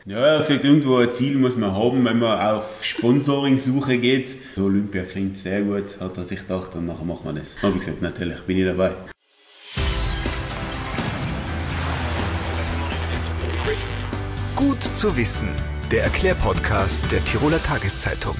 Ja, er hat gesagt, irgendwo ein Ziel muss man haben, wenn man auf Sponsoring-Suche geht. Olympia klingt sehr gut, hat er sich gedacht, und nachher machen wir das. Habe ich gesagt, natürlich bin ich dabei. Gut zu wissen, der Erklärpodcast der Tiroler Tageszeitung.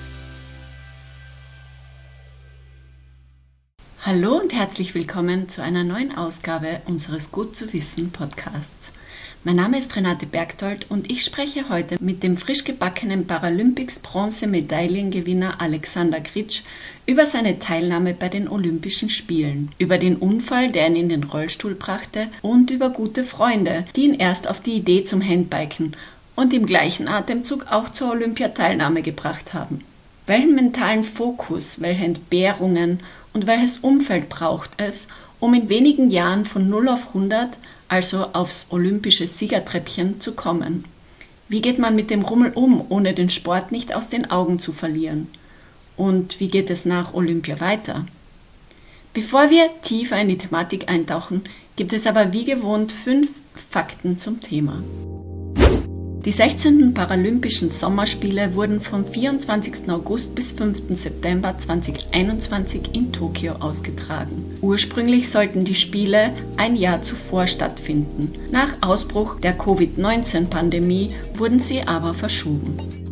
Hallo und herzlich willkommen zu einer neuen Ausgabe unseres Gut zu wissen Podcasts. Mein Name ist Renate Bergtold und ich spreche heute mit dem frisch gebackenen Paralympics-Bronzemedaillengewinner Alexander Kritsch über seine Teilnahme bei den Olympischen Spielen, über den Unfall, der ihn in den Rollstuhl brachte, und über gute Freunde, die ihn erst auf die Idee zum Handbiken und im gleichen Atemzug auch zur Olympiateilnahme gebracht haben. Welchen mentalen Fokus, welche Entbehrungen und welches Umfeld braucht es, um in wenigen Jahren von 0 auf 100, also aufs olympische Siegertreppchen, zu kommen? Wie geht man mit dem Rummel um, ohne den Sport nicht aus den Augen zu verlieren? Und wie geht es nach Olympia weiter? Bevor wir tiefer in die Thematik eintauchen, gibt es aber wie gewohnt 5 Fakten zum Thema. Die 16. Paralympischen Sommerspiele wurden vom 24. August bis 5. September 2021 in Tokio ausgetragen. Ursprünglich sollten die Spiele ein Jahr zuvor stattfinden. Nach Ausbruch der Covid-19-Pandemie wurden sie aber verschoben.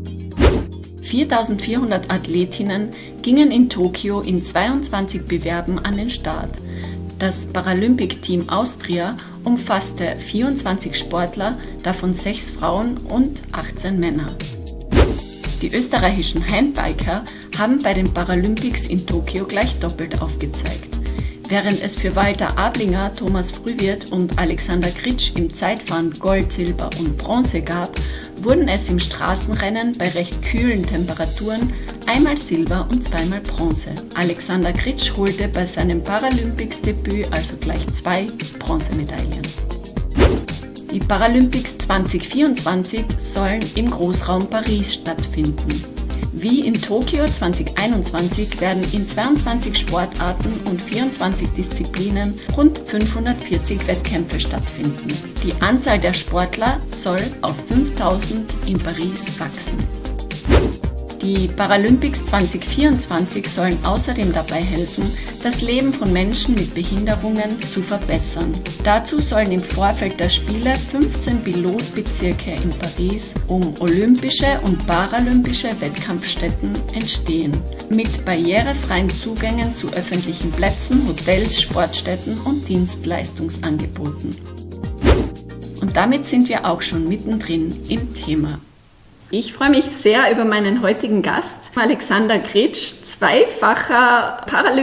4.400 Athletinnen gingen in Tokio in 22 Bewerben an den Start. Das Paralympic-Team Austria umfasste 24 Sportler, davon 6 Frauen und 18 Männer. Die österreichischen Handbiker haben bei den Paralympics in Tokio gleich doppelt aufgezeigt. Während es für Walter Ablinger, Thomas Frühwirth und Alexander Kritsch im Zeitfahren Gold, Silber und Bronze gab, wurden es im Straßenrennen bei recht kühlen Temperaturen einmal Silber und zweimal Bronze. Alexander Kritsch holte bei seinem Paralympics-Debüt also gleich 2 Bronzemedaillen. Die Paralympics 2024 sollen im Großraum Paris stattfinden. Wie in Tokio 2021 werden in 22 Sportarten und 24 Disziplinen rund 540 Wettkämpfe stattfinden. Die Anzahl der Sportler soll auf 5000 in Paris wachsen. Die Paralympics 2024 sollen außerdem dabei helfen, das Leben von Menschen mit Behinderungen zu verbessern. Dazu sollen im Vorfeld der Spiele 15 Pilotbezirke in Paris um olympische und paralympische Wettkampfstätten entstehen, mit barrierefreien Zugängen zu öffentlichen Plätzen, Hotels, Sportstätten und Dienstleistungsangeboten. Und damit sind wir auch schon mittendrin im Thema. Ich freue mich sehr über meinen heutigen Gast, Alexander Kritsch, zweifacher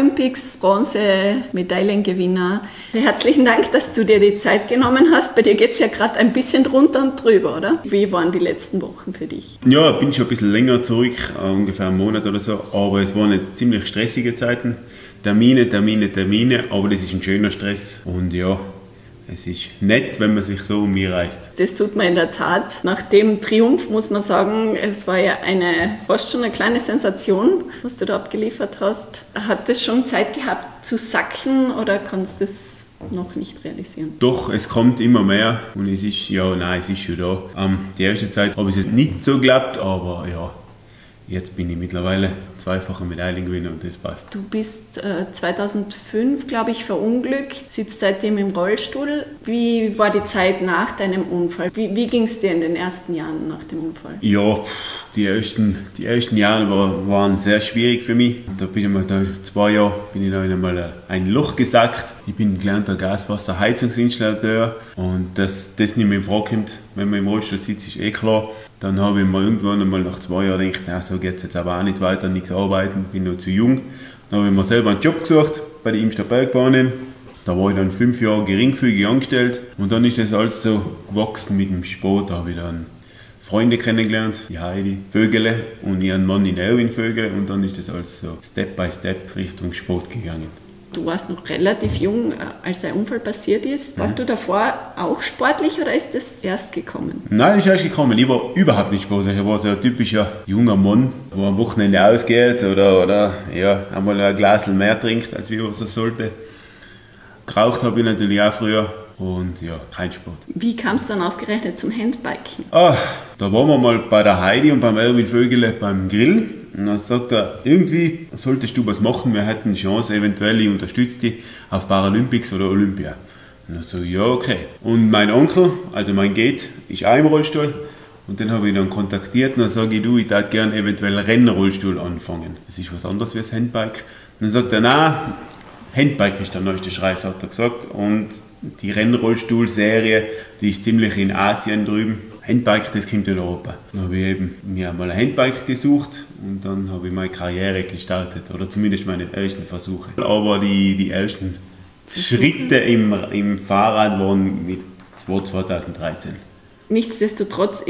Paralympics-Bronze-Medaillengewinner. Herzlichen Dank, dass du dir die Zeit genommen hast. Bei dir geht es ja gerade ein bisschen drunter und drüber, oder? Wie waren die letzten Wochen für dich? Ja, ich bin schon ein bisschen länger zurück, ungefähr einen Monat oder so, aber es waren jetzt ziemlich stressige Zeiten. Termine, aber das ist ein schöner Stress und ja, es ist nett, wenn man sich so um mich reißt. Das tut man in der Tat. Nach dem Triumph muss man sagen, es war ja fast schon eine kleine Sensation, was du da abgeliefert hast. Hat das schon Zeit gehabt zu sacken oder kannst du das noch nicht realisieren? Doch, es kommt immer mehr und es ist schon da. Die erste Zeit habe ich es nicht so geglaubt, aber ja, jetzt bin ich mittlerweile zweifacher Medaillengewinner und das passt. Du bist 2005, glaube ich, verunglückt, sitzt seitdem im Rollstuhl. Wie war die Zeit nach deinem Unfall? Wie ging es dir in den ersten Jahren nach dem Unfall? Ja, die ersten Jahre waren sehr schwierig für mich. Da bin ich 2 Jahre in einmal ein Loch gesackt. Ich bin gelernter Gaswasserheizungsinstallateur und dass das nicht mehr in Frage kommt, wenn man im Rollstuhl sitzt, ist klar. Dann habe ich mir irgendwann einmal nach 2 Jahren gedacht, so geht es jetzt aber auch nicht weiter, nichts arbeiten, bin noch zu jung. Dann habe ich mir selber einen Job gesucht bei den Imster Bergbahnen. Da war ich dann 5 Jahre geringfügig angestellt und dann ist das alles so gewachsen mit dem Sport. Da habe ich dann Freunde kennengelernt, die Heidi Vögele und ihren Mann in Erwin Vögele und dann ist das alles so Step by Step Richtung Sport gegangen. Du warst noch relativ jung, als der Unfall passiert ist. Warst du davor auch sportlich oder ist das erst gekommen? Nein, das ist erst gekommen. Ich war überhaupt nicht sportlich. Ich war so ein typischer junger Mann, der am Wochenende ausgeht oder einmal ein Glas mehr trinkt, als wie er so sollte. Geraucht habe ich natürlich auch früher. und ja, kein Sport. Wie kam es dann ausgerechnet zum Handbiken? Da waren wir mal bei der Heidi und beim Erwin Vögele beim Grillen. Und dann sagt er, irgendwie solltest du was machen, wir hätten eine Chance, eventuell, ich unterstütze dich auf Paralympics oder Olympia. Und dann so, ja, okay. Und mein Onkel, also mein Gate, ist auch im Rollstuhl. Und den habe ich dann kontaktiert und dann sage ich, du, ich würde gerne eventuell Rennrollstuhl anfangen. Das ist was anderes wie das Handbike. Und dann sagt er, nein, Handbike ist der neueste Scheiß, hat er gesagt. Und die Rennrollstuhl-Serie, die ist ziemlich in Asien drüben. Handbike, das kommt in Europa. Dann habe ich eben mir mal ein Handbike gesucht und dann habe ich meine Karriere gestartet. Oder zumindest meine ersten Versuche. Aber die ersten Schritte im Fahrrad waren mit 2013. Nichtsdestotrotz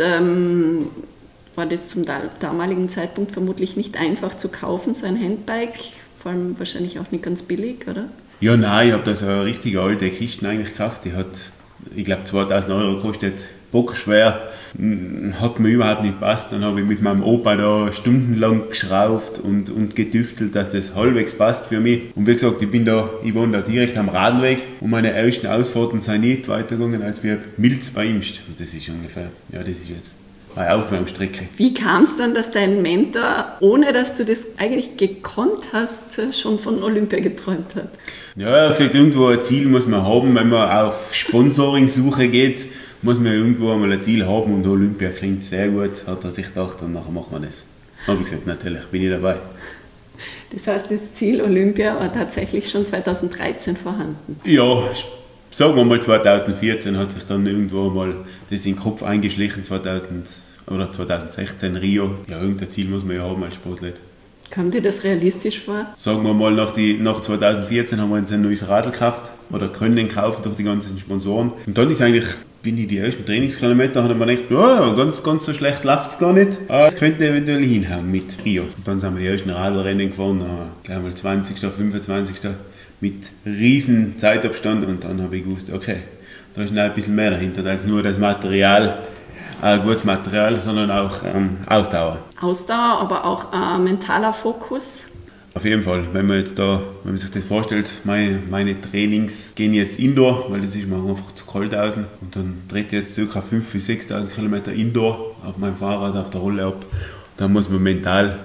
war das zum damaligen Zeitpunkt vermutlich nicht einfach zu kaufen, so ein Handbike. Vor allem wahrscheinlich auch nicht ganz billig, oder? Ja, nein, ich habe da so eine richtige alte Kiste eigentlich gekauft. Die hat, ich glaube, 2000 € gekostet. Bockschwer, hat mir überhaupt nicht gepasst. Dann habe ich mit meinem Opa da stundenlang geschraubt und getüftelt, dass das halbwegs passt für mich. Und wie gesagt, ich wohne da direkt am Radweg und meine ersten Ausfahrten sind nicht weitergegangen als wir Milz bei Imst. Und das ist ungefähr, ja, das ist jetzt eine Aufwärmstrecke. Wie kam es dann, dass dein Mentor, ohne dass du das eigentlich gekonnt hast, schon von Olympia geträumt hat? Ja, er hat gesagt, irgendwo ein Ziel muss man haben, wenn man auf Sponsoring-Suche geht, muss man irgendwo einmal ein Ziel haben und Olympia klingt sehr gut, hat er sich gedacht und nachher machen wir das. Habe ich gesagt, natürlich, bin ich dabei. Das heißt, das Ziel Olympia war tatsächlich schon 2013 vorhanden? Ja, sagen wir mal 2014 hat sich dann irgendwo mal das in den Kopf eingeschlichen, 2016 Rio. Ja, irgendein Ziel muss man ja haben als Sportler. Kam dir das realistisch vor? Sagen wir mal, nach 2014 haben wir uns ein neues Radl gekauft oder können kaufen durch die ganzen Sponsoren. Und dann bin ich die ersten Trainingskilometer, habe ich mir gedacht, ja, ganz so schlecht läuft es gar nicht. Aber es könnte eventuell hinhauen mit Rio. Und dann sind wir die ersten Radlrennen gefahren, gleich mal 20., 25. mit riesen Zeitabstand und dann habe ich gewusst, okay, da ist noch ein bisschen mehr dahinter als nur das Material, gutes Material, sondern auch Ausdauer. Ausdauer, aber auch mentaler Fokus? Auf jeden Fall, wenn man sich das vorstellt, meine Trainings gehen jetzt Indoor, weil das ist mir einfach zu kalt außen und dann dreht jetzt ca. 5.000 bis 6.000 Kilometer Indoor auf meinem Fahrrad, auf der Rolle ab. Da muss man mental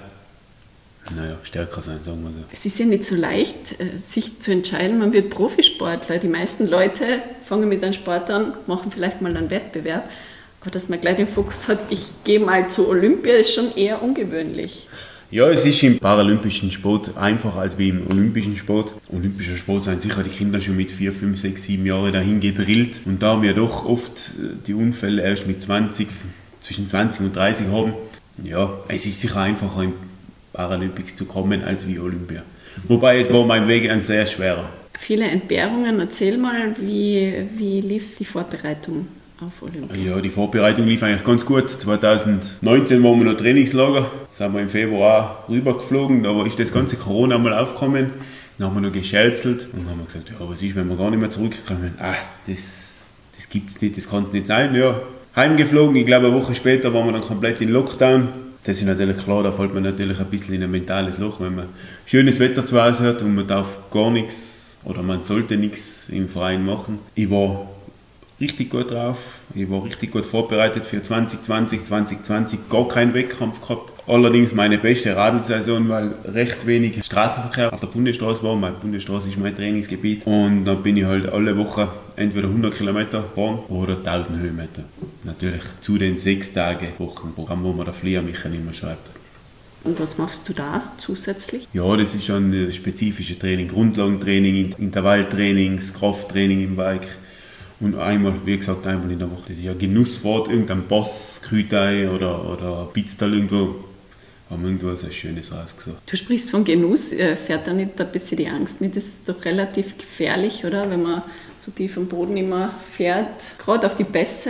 stärker sein, sagen wir so. Es ist ja nicht so leicht, sich zu entscheiden, man wird Profisportler. Die meisten Leute fangen mit einem Sport an, machen vielleicht mal einen Wettbewerb, aber dass man gleich den Fokus hat, ich gehe mal zu Olympia, ist schon eher ungewöhnlich. Ja, es ist im paralympischen Sport einfacher als wie im olympischen Sport. Olympischer Sport sind sicher die Kinder schon mit 4, 5, 6, 7 Jahren dahin gedrillt. Und da wir doch oft die Unfälle erst mit zwischen 20 und 30 haben, ja, es ist sicher einfacher im Paralympics zu kommen als wie Olympia. Wobei es war mein Weg ein sehr schwerer. Viele Entbehrungen. Erzähl mal, wie lief die Vorbereitung auf Olympia? Ja, die Vorbereitung lief eigentlich ganz gut. 2019 waren wir noch Trainingslager. Da sind wir im Februar rübergeflogen. Da ist das ganze Corona mal aufgekommen. Dann haben wir noch gescherzelt und haben gesagt, ja, was ist, wenn wir gar nicht mehr zurückkommen? Das gibt's nicht, das kann es nicht sein. Ja, heimgeflogen. Ich glaube, eine Woche später waren wir dann komplett in Lockdown. Das ist natürlich klar, da fällt man natürlich ein bisschen in ein mentales Loch, wenn man schönes Wetter zu Hause hat und man darf gar nichts oder man sollte nichts im Verein machen. Ich war richtig gut drauf, ich war richtig gut vorbereitet für 2020 gar keinen Wettkampf gehabt. Allerdings meine beste Radlsaison, weil recht wenig Straßenverkehr auf der Bundesstraße war. Meine Bundesstraße ist mein Trainingsgebiet. Und dann bin ich halt alle Wochen entweder 100 Kilometer gefahren oder 1000 Höhenmeter. Natürlich zu den 6 Tage Wochenprogramm, wo man der Flieger mich immer schreibt. Und was machst du da zusätzlich? Ja, das ist schon das spezifische Training. Grundlagentraining, Intervalltrainings, Krafttraining im Bike. Und einmal in der Woche. Das ist ja Genusswort, irgendein Boss, Krütei oder Pizztal irgendwo. Haben wir irgendwo so ein Schönes rausgesucht. Du sprichst von Genuss, fährt da nicht ein bisschen die Angst mit? Das ist doch relativ gefährlich, oder? Wenn man so tief am Boden immer fährt, gerade auf die Pässe.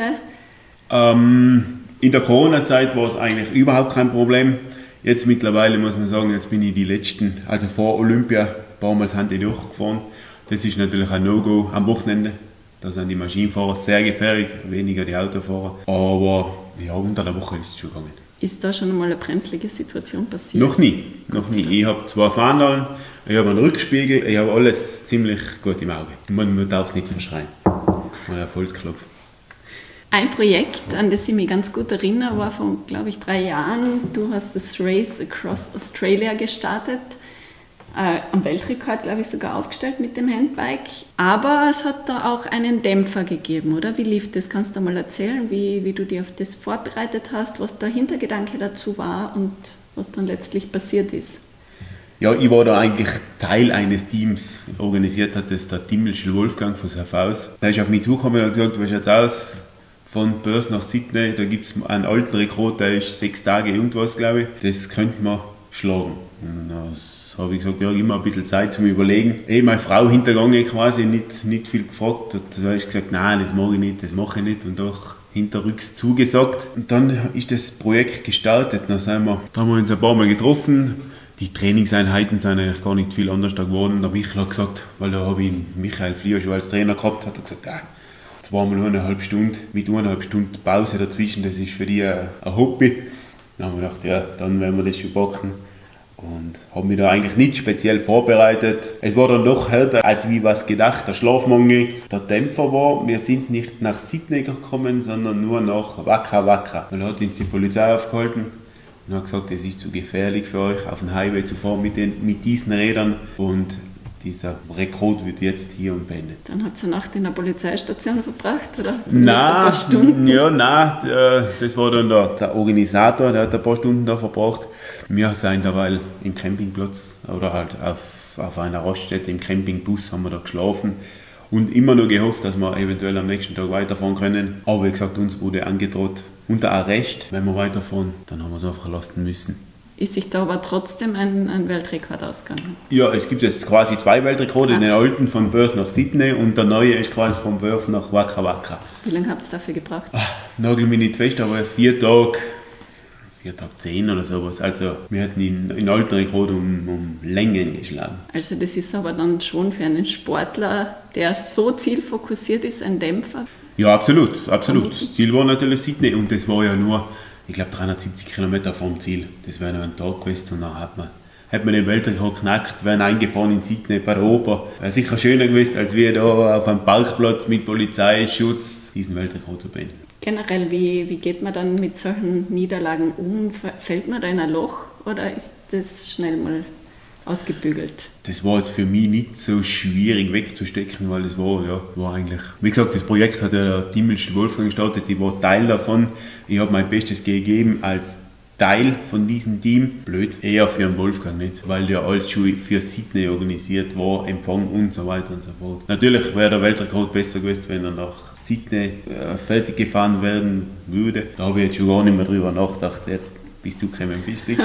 In der Corona-Zeit war es eigentlich überhaupt kein Problem. Jetzt mittlerweile muss man sagen, jetzt bin ich die letzten, also vor Olympia, ein paar Mal sind die durchgefahren. Das ist natürlich ein No-Go am Wochenende. Da sind die Maschinenfahrer sehr gefährlich, weniger die Autofahrer. Aber ja, unter der Woche ist es schon gegangen. Ist da schon einmal eine brenzlige Situation passiert? Noch nie. Ich habe 2 Fahndalen, ich habe einen Rückspiegel, ich habe alles ziemlich gut im Auge. Man darf es nicht verschreien. mal auf Holz klopfen. Ein Projekt, an das ich mich ganz gut erinnere, war vor, glaube ich, 3 Jahren. Du hast das Race Across Australia gestartet. Am Weltrekord, glaube ich, sogar aufgestellt mit dem Handbike. Aber es hat da auch einen Dämpfer gegeben, oder? Wie lief das? Kannst du mal erzählen, wie du dich auf das vorbereitet hast, was der Hintergedanke dazu war und was dann letztlich passiert ist? Ja, ich war da eigentlich Teil eines Teams. Organisiert hat das der Timmelsche Wolfgang von Safhaus. Der ist auf mich zugekommen und hat gesagt, wie schaut's aus? Von Perth nach Sydney, da gibt es einen alten Rekord, der ist 6 Tage irgendwas, glaube ich. Das könnte man schlagen. Und das habe ich gesagt, ja, immer ein bisschen Zeit zum Überlegen. Meine Frau hintergangen quasi, nicht viel gefragt. Da habe ich gesagt, nein, das mache ich nicht, das mache ich nicht. Und doch hinterrücks zugesagt. Und dann ist das Projekt gestartet. Da haben wir uns ein paar Mal getroffen. Die Trainingseinheiten sind eigentlich gar nicht viel anders geworden. Da habe ich gesagt, weil da habe ich Michael Flieger schon als Trainer gehabt, hat er gesagt, 2 mal 1,5 Stunden mit 1,5 Stunden Pause dazwischen, das ist für die ein Hobby. Dann haben wir gedacht, ja, dann werden wir das schon packen. Und habe mich da eigentlich nicht speziell vorbereitet. Es war dann doch härter, als wie was gedacht. Der Schlafmangel, der Dämpfer war, wir sind nicht nach Sydney gekommen, sondern nur nach Waka Waka. Dann hat uns die Polizei aufgehalten und hat gesagt, es ist zu gefährlich für euch, auf den Highway zu fahren mit diesen Rädern. Und dieser Rekord wird jetzt hier und beendet. Dann hat sie eine Nacht in der Polizeistation verbracht, oder? Nein, ein paar Stunden? Ja, nein, das war dann der Organisator, der hat ein paar Stunden da verbracht. Wir sind dabei im Campingplatz oder halt auf einer Raststätte im Campingbus haben wir da geschlafen und immer nur gehofft, dass wir eventuell am nächsten Tag weiterfahren können. Aber wie gesagt, uns wurde angedroht, unter Arrest, wenn wir weiterfahren, dann haben wir es einfach lassen müssen. Ist sich da aber trotzdem ein Weltrekord ausgegangen? Ja, es gibt jetzt quasi 2 Weltrekorde, den alten von Perth nach Sydney und der neue ist quasi von Perth nach Waka Waka. Wie lange habt ihr dafür gebraucht? Nagel mich nicht fest, aber 4 Tage 10 oder sowas. Also wir hatten in alten Rekord um Längen geschlagen. Also das ist aber dann schon für einen Sportler, der so zielfokussiert ist, ein Dämpfer? Ja, absolut. Das Ziel war natürlich Sydney und das war ja nur, ich glaube, 370 Kilometer vom Ziel. Das wäre noch ein Tag gewesen und dann hat man den Weltrekord geknackt, wären eingefahren in Sydney bei der Oper. Wäre sicher schöner gewesen, als wir da auf einem Parkplatz mit Polizeischutz diesen Weltrekord zu beenden. Generell, wie geht man dann mit solchen Niederlagen um? Fällt man da in ein Loch oder ist das schnell mal ausgebügelt? Das war jetzt für mich nicht so schwierig wegzustecken, weil es war eigentlich... Wie gesagt, das Projekt hat ja der Timmelsche Wolfgang gestartet, ich war Teil davon. Ich habe mein Bestes gegeben als Teil von diesem Team. Blöd, eher für den Wolfgang nicht, weil ja alles schon für Sydney organisiert war, Empfang und so weiter und so fort. Natürlich wäre der Weltrekord besser gewesen, wenn er nach Sydney fertig gefahren werden würde. Da habe ich jetzt schon gar nicht mehr drüber nachgedacht. Jetzt bist du gekommen, bist du.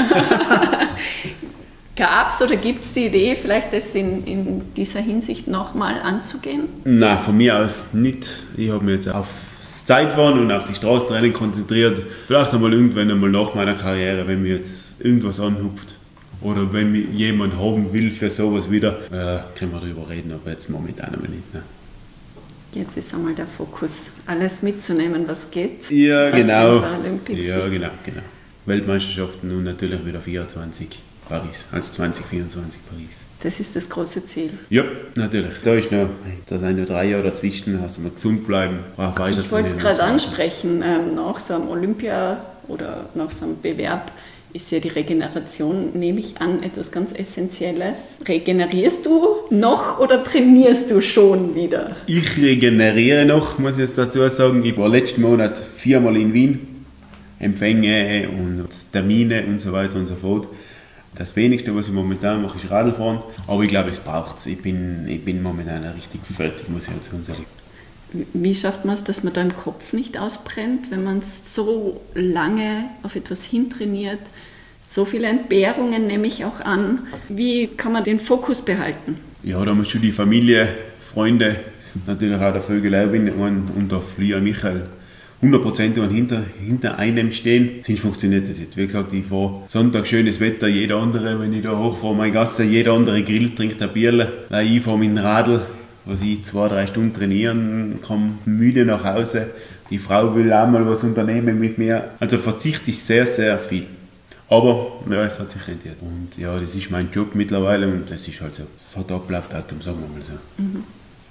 Gab es oder gibt es die Idee, vielleicht das in dieser Hinsicht nochmal anzugehen? Nein, von mir aus nicht. Ich habe mich jetzt auf das Zeitfahren und auf die Straßentraining konzentriert. Vielleicht einmal irgendwann einmal nach meiner Karriere, wenn mir jetzt irgendwas anhupft oder wenn mich jemand haben will für sowas wieder, können wir darüber reden, aber jetzt momentan einmal nicht. Ne? Jetzt ist einmal der Fokus, alles mitzunehmen, was geht. Ja, genau. Ja, genau. Weltmeisterschaften und natürlich wieder 24 Paris, als 2024 Paris. Das ist das große Ziel. Ja, natürlich. Da sind nur 3 Jahre dazwischen, also mal gesund bleiben. Ich wollte es gerade ansprechen, nach so einem Olympia oder nach so einem Bewerb ist ja die Regeneration, nehme ich an, etwas ganz Essentielles. Regenerierst du noch oder trainierst du schon wieder? Ich regeneriere noch, muss ich jetzt dazu sagen. Ich war letzten Monat 4-mal in Wien, Empfänge und Termine und so weiter und so fort. Das Wenigste, was ich momentan mache, ist Radlfahren. Aber ich glaube, es braucht es. Ich bin momentan richtig fertig, muss ich jetzt sagen. Wie schafft man es, dass man da im Kopf nicht ausbrennt, wenn man so lange auf etwas hintrainiert? So viele Entbehrungen nehme ich auch an. Wie kann man den Fokus behalten? Ja, da muss schon die Familie, Freunde, natürlich auch der Vögeleibin und der Flieger Michael 100% hinter einem stehen. Sonst funktioniert das nicht. Wie gesagt, ich fahre Sonntag schönes Wetter, jeder andere, wenn ich da hochfahre, meine Gasse, jeder andere grillt, trinkt ein Bierle. Ich fahre mit dem Radl, was ich 2-3 Stunden trainieren, komme müde nach Hause. Die Frau will auch mal was unternehmen mit mir. Also Verzicht ist sehr, sehr viel. Aber ja, es hat sich rentiert. Und ja, das ist mein Job mittlerweile und das ist halt so. Vertrag läuft Atem, sagen wir mal so.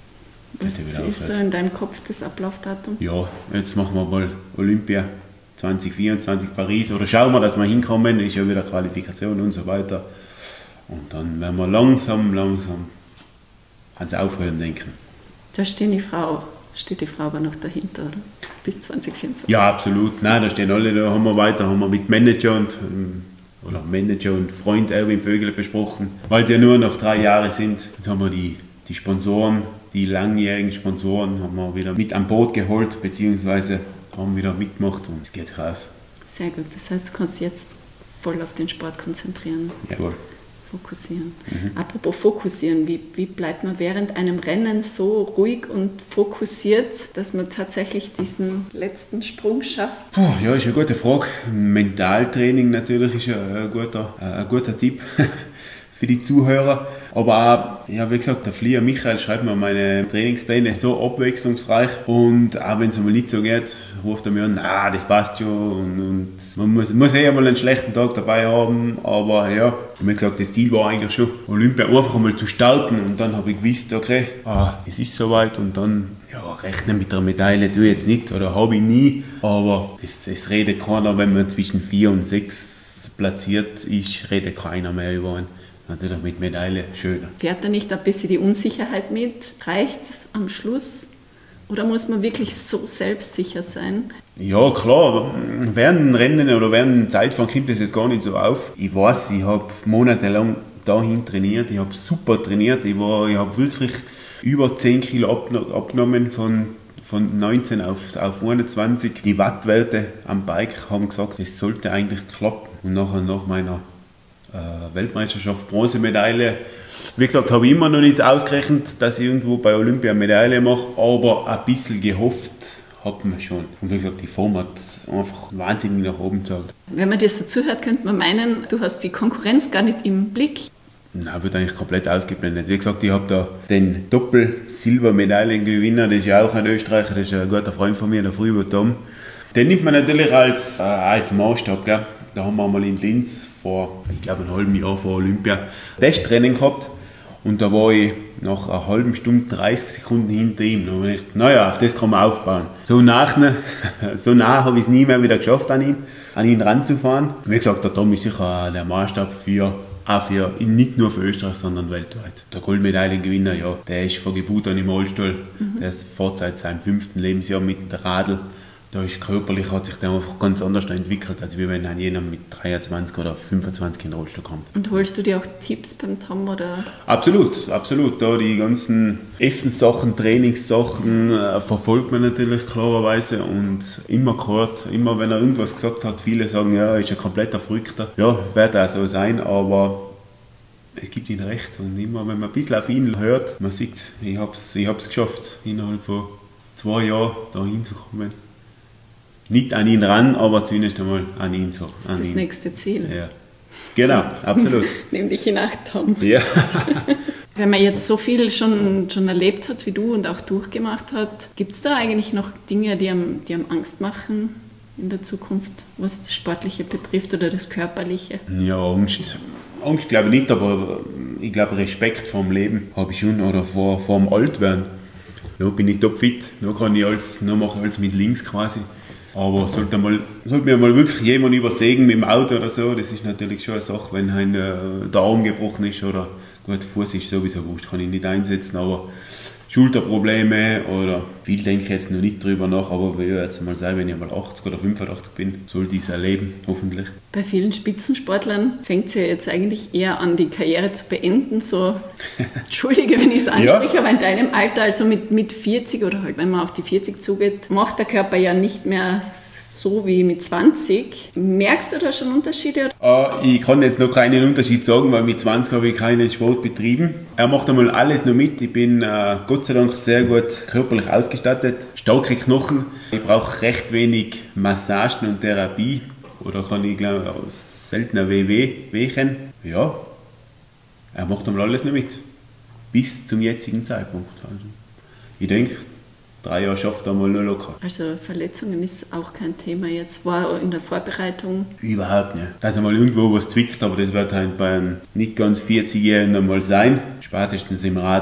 Was ist so in deinem Kopf das Ablaufdatum? Ja, jetzt machen wir mal Olympia 2024 Paris oder schauen wir, dass wir hinkommen, ist ja wieder Qualifikation und so weiter. Und dann werden wir langsam ans Aufhören denken. Da steht die Frau aber noch dahinter, oder? Bis 2024? Ja, absolut. Nein, da stehen alle, da haben wir mit Manager und Freund Erwin Vögel besprochen, weil es ja nur noch 3 Jahre sind. Jetzt haben wir die Sponsoren, die langjährigen Sponsoren, haben wir wieder mit an Boot geholt, beziehungsweise haben wieder mitgemacht und es geht raus. Sehr gut, das heißt, du kannst jetzt voll auf den Sport konzentrieren. Jawohl. Fokussieren. Apropos fokussieren, wie bleibt man während einem Rennen so ruhig und fokussiert, dass man tatsächlich diesen letzten Sprung schafft? Ja, ist eine gute Frage. Mentaltraining natürlich ist ein guter Tipp für die Zuhörer. Aber auch, ja, wie gesagt, der Flieger Michael schreibt mir meine Trainingspläne so abwechslungsreich und auch wenn es mal nicht so geht, ruft er mir an, das passt schon und man muss mal einen schlechten Tag dabei haben, aber ja, wie gesagt, das Ziel war eigentlich schon, Olympia einfach einmal zu starten und dann habe ich gewusst, okay, es ist soweit und dann, rechnen mit der Medaille tue ich jetzt nicht oder habe ich nie, aber es redet keiner, wenn man zwischen 4 und 6 platziert ist, redet keiner mehr über einen. Natürlich mit Medaille schöner. Fährt da nicht ein bisschen die Unsicherheit mit? Reicht es am Schluss? Oder muss man wirklich so selbstsicher sein? Ja, klar. Während dem Rennen oder während dem Zeitfahren kommt das jetzt gar nicht so auf. Ich weiß, ich habe monatelang dahin trainiert. Ich habe super trainiert. Ich habe wirklich über 10 Kilo abgenommen von 19 auf 21. Die Wattwerte am Bike haben gesagt, das sollte eigentlich klappen. Und nachher nach meiner Weltmeisterschaft, Bronzemedaille. Wie gesagt, habe ich immer noch nicht ausgerechnet, dass ich irgendwo bei Olympia eine Medaille mache, aber ein bisschen gehofft hat man schon. Und wie gesagt, die Form hat einfach wahnsinnig nach oben gezeigt. Wenn man dir so zuhört, könnte man meinen, du hast die Konkurrenz gar nicht im Blick. Nein, wird eigentlich komplett ausgeblendet. Wie gesagt, ich habe da den Doppel-Silbermedaillengewinner, das ist ja auch ein Österreicher, das ist ein guter Freund von mir, der Fribourg Tom. Den nimmt man natürlich als Maßstab, gell? Da haben wir mal in Linz vor, ich glaube, einem halben Jahr vor Olympia Testtraining gehabt und da war ich nach einer halben Stunde 30 Sekunden hinter ihm. Da habe ich gedacht, auf das kann man aufbauen. So nah habe ich es nie mehr wieder geschafft, an ihn ranzufahren. Wie gesagt, der Tom ist sicher der Maßstab nicht nur für Österreich, sondern weltweit. Der Goldmedaillengewinner, der ist von Geburt an im Rollstuhl. Der ist seit seinem 5. Lebensjahr mit Radl. Da ist körperlich hat sich der einfach ganz anders entwickelt, als wenn jeder mit 23 oder 25 in den Rollstuhl kommt. Und holst du dir auch Tipps beim Tom? Oder? Absolut. Da die ganzen Essenssachen, Trainingssachen verfolgt man natürlich klarerweise und immer gehört, immer wenn er irgendwas gesagt hat, viele sagen, ist ein kompletter Verrückter. Ja, wird auch so sein, aber es gibt ihm recht und immer wenn man ein bisschen auf ihn hört, man sieht, ich hab's geschafft, innerhalb von 2 Jahren da hinzukommen. Nicht an ihn ran, aber zumindest einmal an ihn so. Das ist das nächste Ziel. Ja. Genau, absolut. Nimm dich in Acht, Tom. Ja. Wenn man jetzt so viel schon erlebt hat wie du und auch durchgemacht hat, gibt es da eigentlich noch Dinge, die einem Angst machen in der Zukunft, was das Sportliche betrifft oder das Körperliche? Ja, Angst glaube ich nicht, aber ich glaube Respekt vor dem Leben habe ich schon oder vor dem Altwerden. Da bin ich topfit, da mache ich alles mit links quasi. Aber sollte mir mal wirklich jemand übersägen mit dem Auto oder so, das ist natürlich schon eine Sache, wenn der Arm gebrochen ist oder gut, Fuß ist sowieso wurscht, kann ich nicht einsetzen, aber Schulterprobleme oder viel denke ich jetzt noch nicht drüber nach, aber will jetzt mal sein, wenn ich mal 80 oder 85 bin, soll dies erleben, hoffentlich. Bei vielen Spitzensportlern fängt es ja jetzt eigentlich eher an, die Karriere zu beenden, so, entschuldige, wenn ich es anspreche, aber in deinem Alter, also mit 40 oder halt, wenn man auf die 40 zugeht, macht der Körper ja nicht mehr so wie mit 20. Merkst du da schon Unterschiede? Ich kann jetzt noch keinen Unterschied sagen, weil mit 20 habe ich keinen Sport betrieben. Er macht einmal alles noch mit. Ich bin Gott sei Dank sehr gut körperlich ausgestattet. Starke Knochen. Ich brauche recht wenig Massagen und Therapie. Oder kann ich glaube seltener Wehchen. Ja, er macht einmal alles noch mit. Bis zum jetzigen Zeitpunkt. Also, ich denke, 3 Jahre schafft er mal nur locker. Also Verletzungen ist auch kein Thema jetzt. War in der Vorbereitung? Überhaupt nicht. Dass einmal irgendwo was zwickt, aber das wird halt bei einem nicht ganz 40-Jährigen einmal sein. Spätestens im Radl.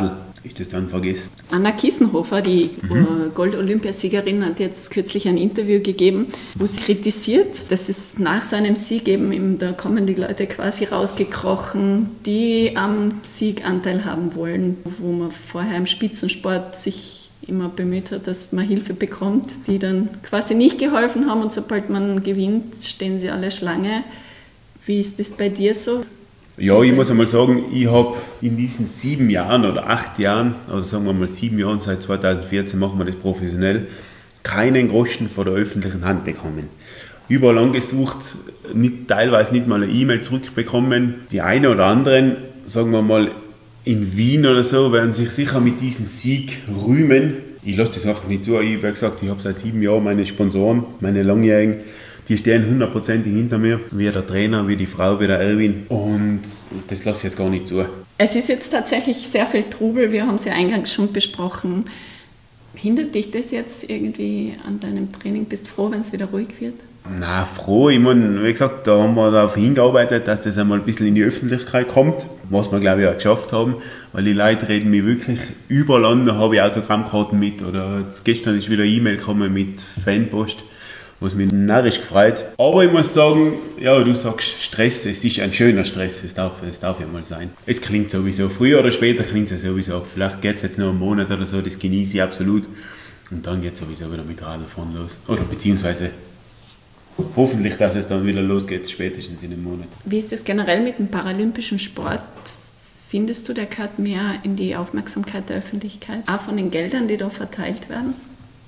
ist das dann vergessen. Anna Kiesenhofer, die Gold-Olympiasiegerin, hat jetzt kürzlich ein Interview gegeben, wo sie kritisiert, dass es nach so einem Sieg eben, da kommen die Leute quasi rausgekrochen, die am Sieg Anteil haben wollen, wo man vorher im Spitzensport sich immer bemüht hat, dass man Hilfe bekommt, die dann quasi nicht geholfen haben und sobald man gewinnt, stehen sie alle Schlange. Wie ist das bei dir so? Ja, ich muss einmal sagen, ich habe in diesen 7 Jahren oder 8 Jahren, oder sagen wir mal 7 Jahren, seit 2014 machen wir das professionell, keinen Groschen von der öffentlichen Hand bekommen. Überall angesucht, teilweise nicht mal eine E-Mail zurückbekommen. Die einen oder anderen, sagen wir mal in Wien oder so, werden sich sicher mit diesem Sieg rühmen. Ich lasse das einfach nicht zu. Ich habe gesagt, ich habe seit 7 Jahren meine Sponsoren, meine Langjährigen, die stehen 100% hinter mir, wie der Trainer, wie die Frau, wie der Erwin. Und das lasse ich jetzt gar nicht zu. Es ist jetzt tatsächlich sehr viel Trubel, wir haben es ja eingangs schon besprochen. Hindert dich das jetzt irgendwie an deinem Training? Bist du froh, wenn es wieder ruhig wird? Na, froh. Ich meine, wie gesagt, da haben wir darauf hingearbeitet, dass das einmal ein bisschen in die Öffentlichkeit kommt, was wir, glaube ich, auch geschafft haben, weil die Leute reden mich wirklich überall an, da habe ich Autogrammkarten mit oder gestern ist wieder eine E-Mail gekommen mit Fanpost, was mich narrisch gefreut. Aber ich muss sagen, ja, du sagst Stress, es ist ein schöner Stress, es darf ja mal sein. Es klingt sowieso, früher oder später klingt es sowieso ab. Vielleicht geht es jetzt noch einen Monat oder so, das genieße ich absolut. Und dann geht es sowieso wieder mit Radfahren los. Oder beziehungsweise hoffentlich, dass es dann wieder losgeht, spätestens in einem Monat. Wie ist das generell mit dem paralympischen Sport? Findest du, der gehört mehr in die Aufmerksamkeit der Öffentlichkeit? Auch von den Geldern, die da verteilt werden?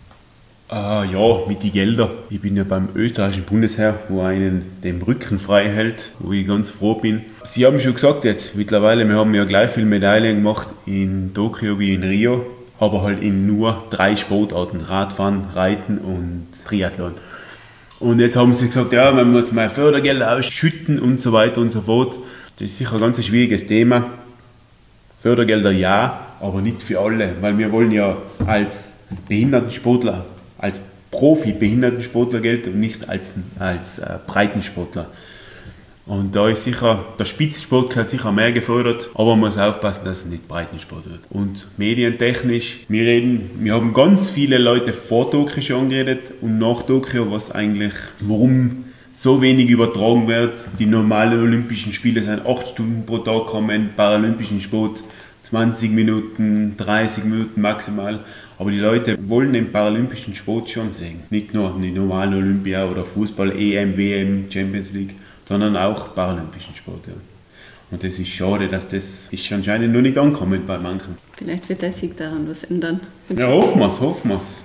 Ja, mit den Geldern. Ich bin ja beim österreichischen Bundesheer, wo einen den Rücken frei hält, wo ich ganz froh bin. Sie haben schon gesagt jetzt, mittlerweile, wir haben ja gleich viele Medaillen gemacht in Tokio wie in Rio, aber halt in nur 3 Sportarten, Radfahren, Reiten und Triathlon. Und jetzt haben sie gesagt, ja, man muss mal Fördergelder ausschütten und so weiter und so fort. Das ist sicher ein ganz schwieriges Thema. Fördergelder ja, aber nicht für alle, weil wir wollen ja als Behindertensportler, als Profi-Behindertensportler gelten und nicht als Breitensportler. Und da ist sicher, der Spitzensport gehört sicher mehr gefördert, aber man muss aufpassen, dass es nicht Breitensport wird. Und medientechnisch, wir haben ganz viele Leute vor Tokio schon angeredet und nach Tokio, warum so wenig übertragen wird. Die normalen Olympischen Spiele sind 8 Stunden pro Tag kommen, paralympischen Sport 20 Minuten, 30 Minuten maximal. Aber die Leute wollen den paralympischen Sport schon sehen. Nicht nur die normalen Olympia oder Fußball, EM, WM, Champions League, sondern auch paralympischen Sport. Ja. Und das ist schade, dass das ist anscheinend noch nicht angekommen bei manchen. Vielleicht wird der Sieg daran was ändern. Ja, hoffen wir's.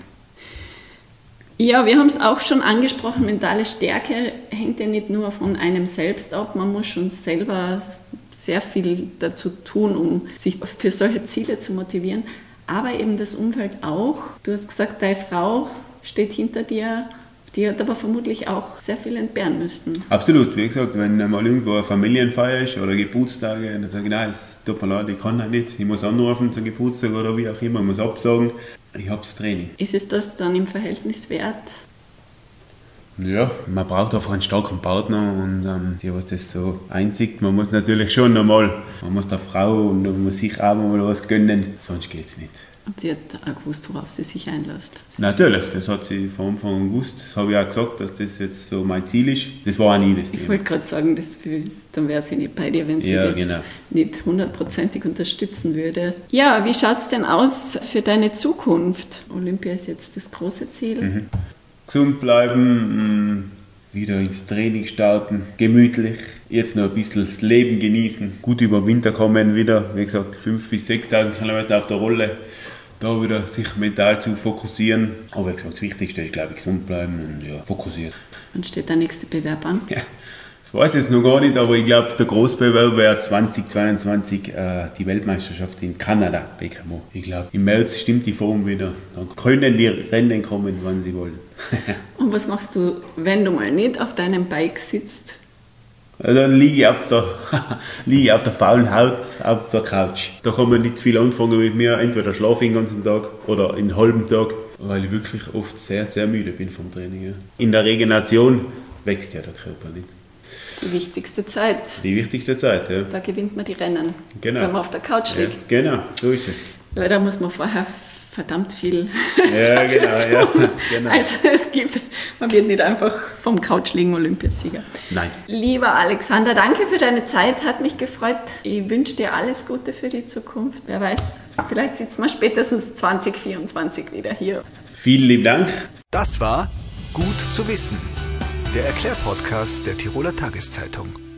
Ja, wir haben es auch schon angesprochen, mentale Stärke hängt ja nicht nur von einem selbst ab, man muss schon selber sehr viel dazu tun, um sich für solche Ziele zu motivieren, aber eben das Umfeld auch. Du hast gesagt, deine Frau steht hinter dir, die hat aber vermutlich auch sehr viel entbehren müssen. Absolut, wie gesagt, wenn mal irgendwo eine Familienfeier ist oder Geburtstage, dann sage ich, nein, es tut mir leid, ich kann nicht, ich muss anrufen zum Geburtstag oder wie auch immer, ich muss absagen, ich habe das Training. Ist es das dann im Verhältnis wert? Ja, man braucht einfach einen starken Partner und die, was das so einzieht, man muss natürlich schon einmal, man muss der Frau und man muss sich auch mal was gönnen, sonst geht es nicht. Und sie hat auch gewusst, worauf sie sich einlässt. Natürlich, das hat sie von Anfang an gewusst. Das habe ich auch gesagt, dass das jetzt so mein Ziel ist. Das war auch nie das Thema. Ich wollte gerade sagen, dann wäre sie nicht bei dir, wenn sie das nicht 100%ig unterstützen würde. Ja, wie schaut es denn aus für deine Zukunft? Olympia ist jetzt das große Ziel. Gesund bleiben, wieder ins Training starten, gemütlich. Jetzt noch ein bisschen das Leben genießen, gut über den Winter kommen wieder. Wie gesagt, 5.000 bis 6.000 Kilometer auf der Rolle. Da wieder sich mental zu fokussieren. Aber wie gesagt, das Wichtigste ist, glaube ich, gesund bleiben und ja, fokussiert. Wann steht der nächste Bewerb an? Ja, das weiß ich jetzt noch gar nicht, aber ich glaube, der Großbewerb wäre 2022 die Weltmeisterschaft in Kanada, BKMO. Ich glaube, im März stimmt die Form wieder. Dann können die Rennen kommen, wann sie wollen. Und was machst du, wenn du mal nicht auf deinem Bike sitzt? Dann liege ich auf der faulen Haut auf der Couch. Da kann man nicht viel anfangen mit mir. Entweder schlafe ich den ganzen Tag oder einen halben Tag, weil ich wirklich oft sehr, sehr müde bin vom Training. Ja. In der Regeneration wächst ja der Körper nicht. Die wichtigste Zeit. Die wichtigste Zeit, ja. Da gewinnt man die Rennen, genau. wenn man auf der Couch liegt. Ja, genau, so ist es. Leider muss man vorher verdammt viel Ja, genau. Also man wird nicht einfach vom Couch liegen Olympiasieger. Nein. Lieber Alexander, danke für deine Zeit, hat mich gefreut. Ich wünsche dir alles Gute für die Zukunft. Wer weiß, vielleicht sitzen wir spätestens 2024 wieder hier. Vielen lieben Dank. Das war Gut zu wissen, der Erklärpodcast der Tiroler Tageszeitung.